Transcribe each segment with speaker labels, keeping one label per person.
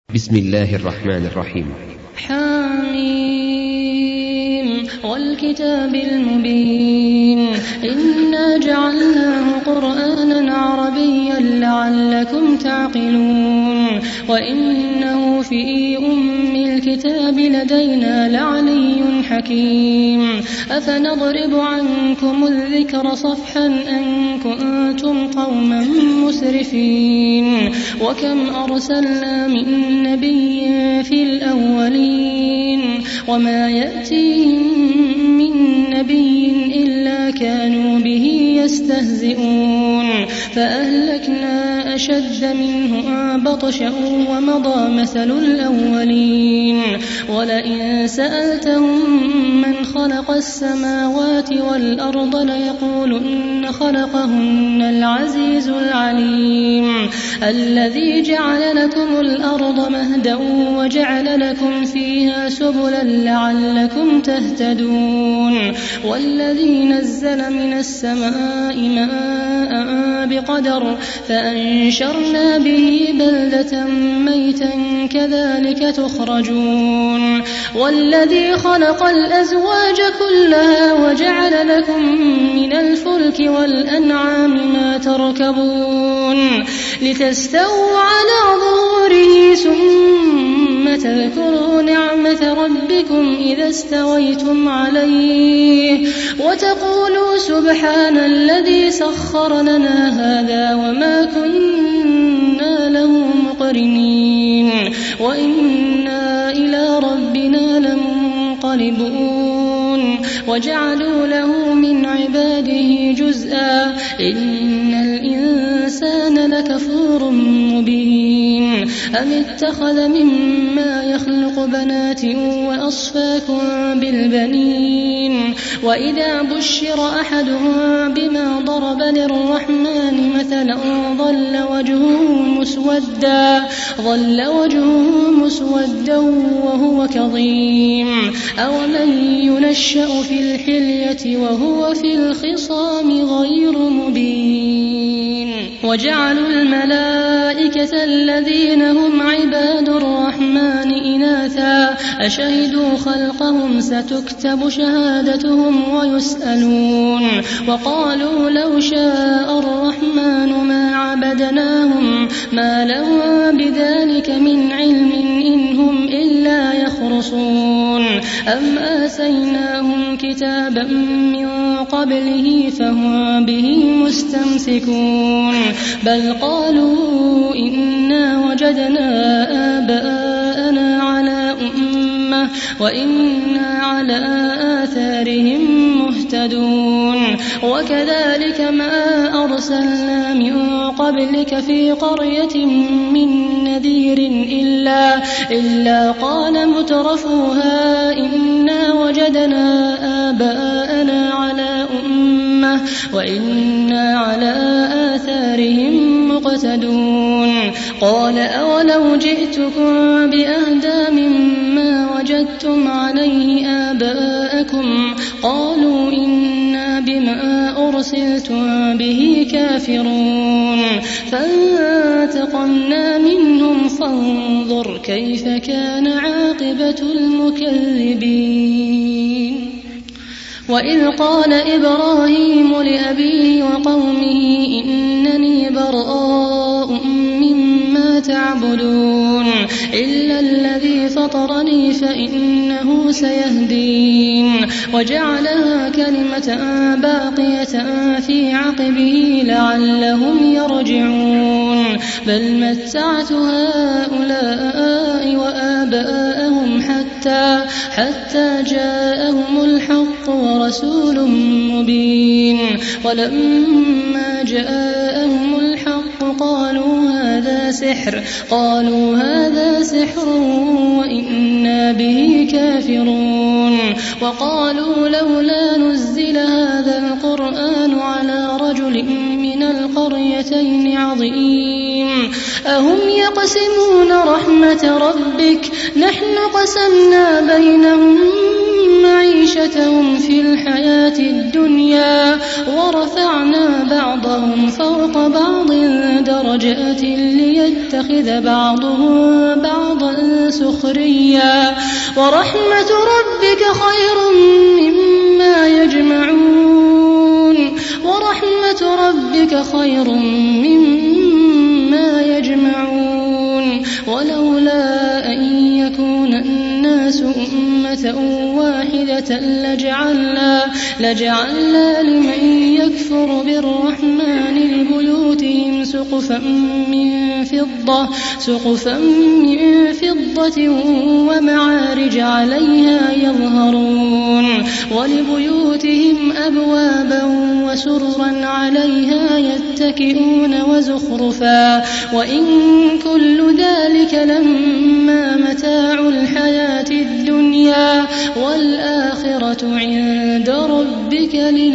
Speaker 1: بسم الله الرحمن الرحيم.
Speaker 2: حميم والكتاب المبين إنا جعلناه قرآنا عربيا لعلكم تعقلون وإنه في أم الكتاب لدينا لعلي حكيم أفنضرب عنكم الذكر صفحا أن كنتم قوما مسرفين وكم أرسلنا من نبي في الأولين وما يأتيهم من نبي إلا كانوا به يستهزئون فأهلكنا أشد منه بطشا ومضى مثل الأولين ولئن سألتهم من خلق السماوات والأرض ليقولن خلقهن العزيز العليم الذي جعل لكم الأرض مهدا وجعل لكم فيها سبلا لعلكم تهتدون والذي نزل من السماء ماء بقدر فأنشرنا به بلدة ميتا كذلك تخرجون والذي خلق الأزواج كلها وجعل لكم من الفلك والأنعام ما تركبون لتستووا على ظهوره ثم تذكروا نعمة ربكم إذا استويتم عليه وتقولوا سبحان الذي سخر لنا هذا وما كنا له مقرنين وإنا إلى ربنا لمنقلبون وجعلوا له من عباده جزءا إن الإنسان لكفور مبين أم اتخذ مما يخلق بنات وأصفاكم بالبنين وإذا بشر أحدهم بما ضرب للرحمن مثلا ظل وجهه مسودا وهو كظيم أومن ينشأ في الحلية وهو في الخصام غير مبين وجعلوا الملائكة الذين هم عباد الرحمن إناثا أشهدوا خلقهم ستكتب شهادتهم ويسألون وقالوا لو شاء الرحمن ما عبدناهم ما لهم بذلك من علم إن هم إلا يخرصون أم آتيناهم كتابا من قبله فهم به مستمسكون بل قالوا إنا وجدنا آباءنا على أمة وإنا على آثارهم مهتدون وكذلك ما أرسلنا من قبلك في قرية من نذير إلا قال مترفوها إنا وجدنا آباءنا على أمة وإنا على آثارهم مقتدون قال أولو جئتكم بأهدى مما وجدتم عليه آباءكم قالوا إنا بما أرسلتم به كافرون فانتقمنا منهم فانظر كيف كان عاقبة المكذبين وإذ قال إبراهيم لأبيه وقومه إنني براء مما تعبدون إلا الذي فطرني فإنه سيهدين وجعلها كلمة باقية في عقبه لعلهم يرجعون بل متعت هؤلاء وآباءهم حتى جاءهم الحق ورسول مبين ولما جاءهم الحق قالوا هذا سحر وإنا به كافرون وقالوا لولا نزل هذا القرآن على رجل من القريتين عظيم أهم يقسمون رحمة ربك نحن قسمنا بينهم معيشتهم في الحياة الدنيا ورفعنا بعضهم فوق بعض درجات ليتخذ بعضهم بعضا سخريا ورحمة ربك خير مما يجمعون ولولا أن يكون الناس أمة واحدة لجعلنا لمن يكفر بالرحمن لبيوتهم سقفا من فضة ومعارج عليها يظهرون ولبيوتهم أبوابا وسررا عليها يتكئون وزخرفا وإن كل ذلك لما متاع الحياة الدنيا والآخرة عند ربك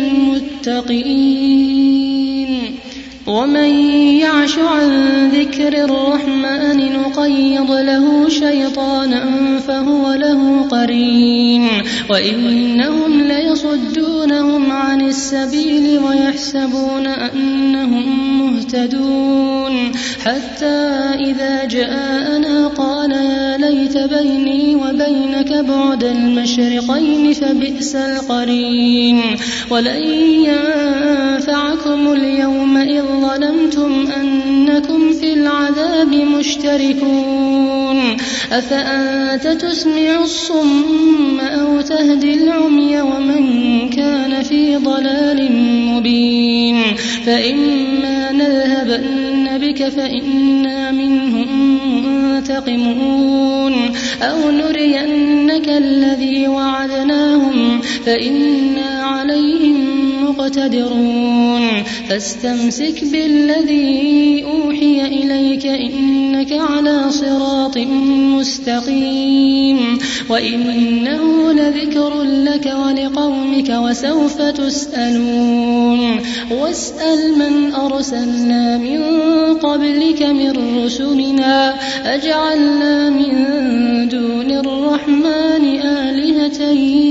Speaker 2: للمتقين ومن يعش عن ذكر الرحمن نقيض له شيطانا فهو له قرين وإنهم ليصدونهم عن السبيل ويحسبون أنهم مهتدون حتى إذا جاءنا قال يا ليت بيني وبينك بعد المشرقين فبئس القرين ولن ينفعكم اليوم إذ ظلمتم أنكم في العذاب مشتركون أفأنت تسمع الصم أو تهدي العمي ومن كان في ضلال مبين فإما نذهبن بك فإنا منهم منتقمون أو نرينك الذي وعدناهم فإنا عليهم مقتدرون فاستمسك بالذي أوحي إليك إنك على صراط مستقيم وإنه لذكر لك ولقومك وسوف تسألون واسأل من أرسلنا من قبلك من رسلنا أجعلنا من دون الرحمن آلهة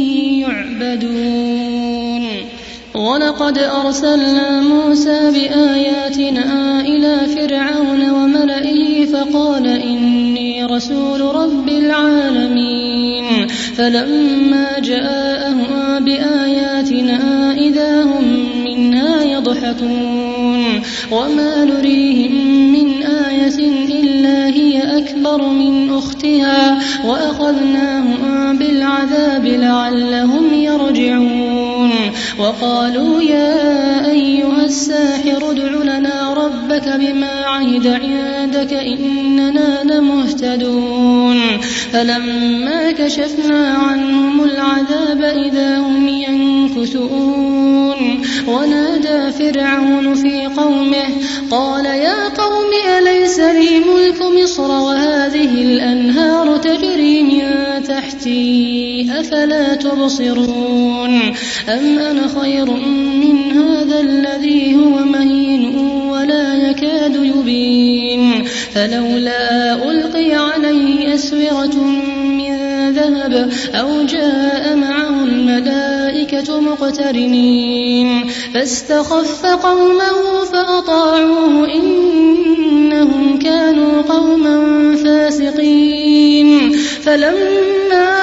Speaker 2: يعبدون ولقد أرسلنا موسى بآياتنا إلى فرعون وملئه فقال إني رسول رب العالمين فلما جاءهم بآياتنا إذا هم منها يضحكون وما نريهم من آية إلا هي أكبر من أختها وأخذناهم بالعذاب لعلهم يرجعون وقالوا يا أيها الساحر ادع لنا ربك بما عهد عندك إننا لمهتدون فلما كشفنا عنهم العذاب إذا هم ينكثون ونادى فرعون في قومه قال يا قوم أليس لي ملك مصر وهذه الأنهار تجري من تحتي أفلا تبصرون أم أنا خير من هذا الذي هو مهين ولا يكاد يبين فلولا ألقي عليه أسورة من ذهب أو جاء معه الملائكة مقترنين فاستخف قومه فأطاعوه إنهم كانوا قوما فاسقين فلما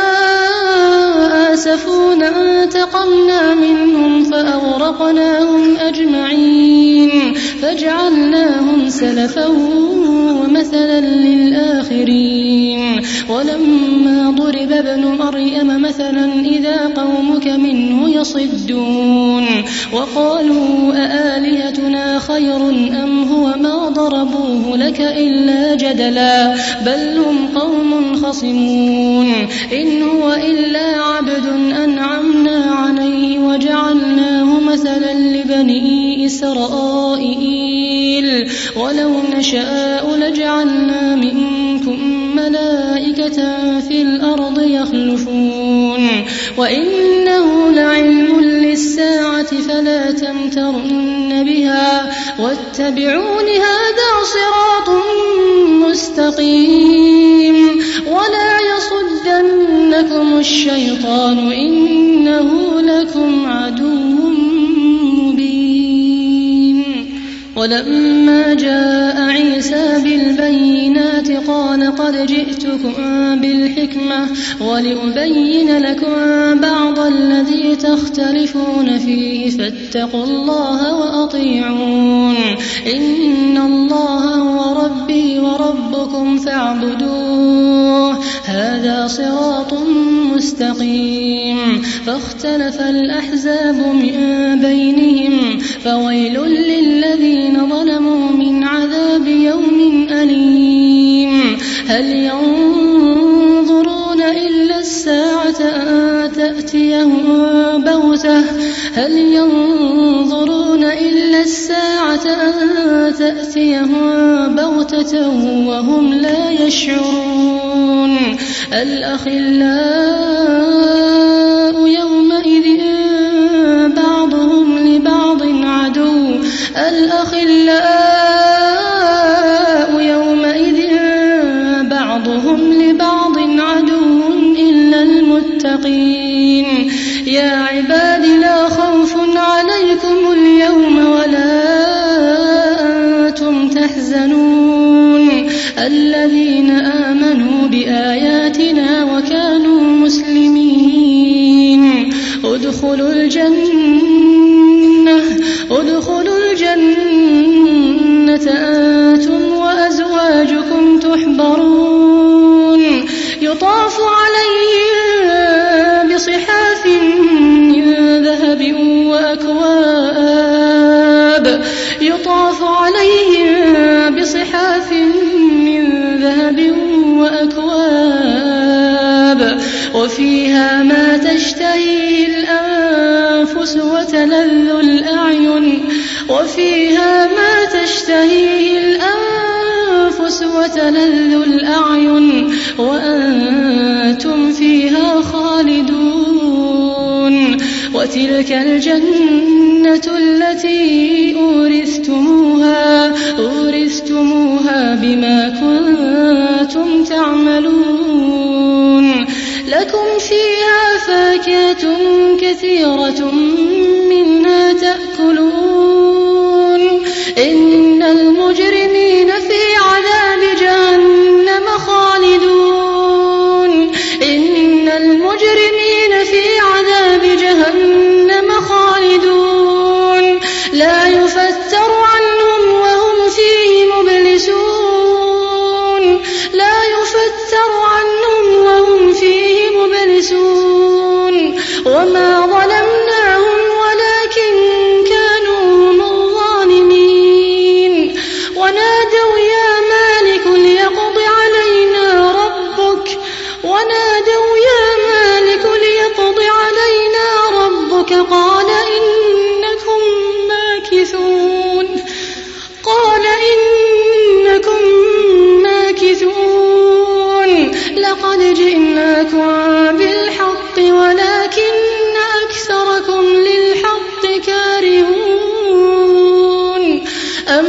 Speaker 2: آسفونا انتقمنا منهم فأغرقناهم أجمعين فجعلناهم سلفا ومثلا للآخرين ولما ضرب ابن مريم مثلا إذا قومك منه يصدون وقالوا أآلهتنا خير أم هو ما ضربوه لك إلا جدلا بل هم قوم خصمون إن هو إلا عبد أنعمنا عليه وجعلناه مثلا لبني إسرائيل ولو نشاء لجعلنا منكم ملائكة في الأرض يخلفون وإنه لعلم للساعة فلا تمترن بها واتبعون هذا صراط مستقيم ولا يصدنكم الشيطان إنه لكم عدو مبين ولما جاء عيسى بالبينات قال قد جئتكم بالحكمة ولأبين لكم بعض الذي تختلفون فيه فاتقوا الله وأطيعون إن الله هو ربي وربكم فاعبدوه هذا صراط مستقيم. فاختلف الأحزاب من بينهم فويل للذين ظلموا من عذاب يوم أليم. هل ينظرون إلا الساعة أن تأتيهم بغتة وهم لا يشعرون. الأخلاء يومئذ بعضهم لبعض عدو إلا المتقين. يا عباد لا خوف عليكم اليوم ولا أنتم تحزنون الذين آمنوا بآياتنا وكانوا مسلمين. ادخلوا الجنة أنتم وأزواجكم تحبرون يطاف عليهم بصحاف من ذهب وأكواب وفيها ما تشتهيه الأنفس وتلذ الأعين وأنتم فيها خالدون. وتلك الجنة التي أورثتموها بما كنتم تعملون. لكم فيها فاكهة كثيرة منها تأكلون. إن المجرمين في عذاب جهنم خالدون لا يفتر عنهم وهم فيه مبلسون. وما ظلمناهم ولكن كانوا هم الظالمين. ونادوا يا مالك ليقض علينا ربك قال إنكم ماكثون. لقد جئناكم بالحق ولكن أكثركم للحق كارهون. أم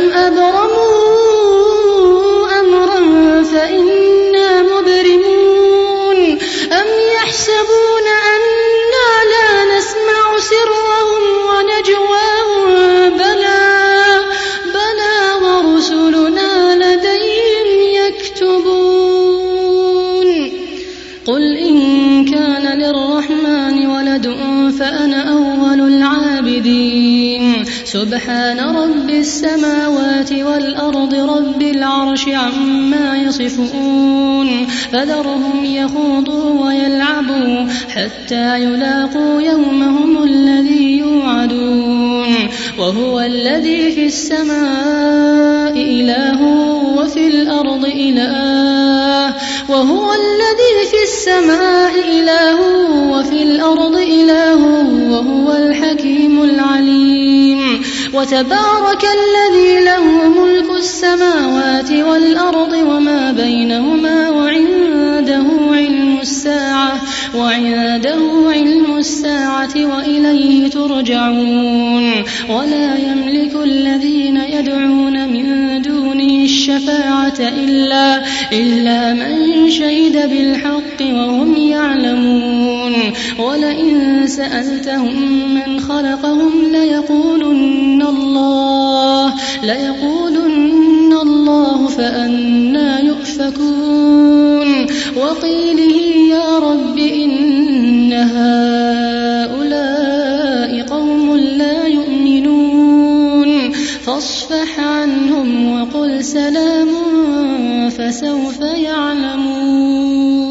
Speaker 2: أبرموا أمرا فإنا مبرمون. أم يحسبون أنا لا نسمع سرهم ونجواهم بلى ورسلنا لديهم يكتبون. قل إن كان للرحمن ولد فأنا أول العابدين. سبحان رب السماوات والأرض رب العرش عما يصفون. فذرهم يخوضوا ويلعبوا حتى يلاقوا يومهم الذي يوعدون. وهو الذي في السماء إله وفي الأرض إله وهو الحكيم العليم. وتبارك الذي له ملك السماوات والأرض وما بينهما وعنده علم الساعة وإليه ترجعون. ولا يملك الذين يدعون من دونه الشفاعة إلا من شهد بالحق وهم يعلمون. ولئن سألتهم من خلقهم ليقولن الله فأنى يؤفكون وقيله يا رب إن هؤلاء قوم لا يؤمنون فاصفح عنهم وقل سلام فسوف يعلمون.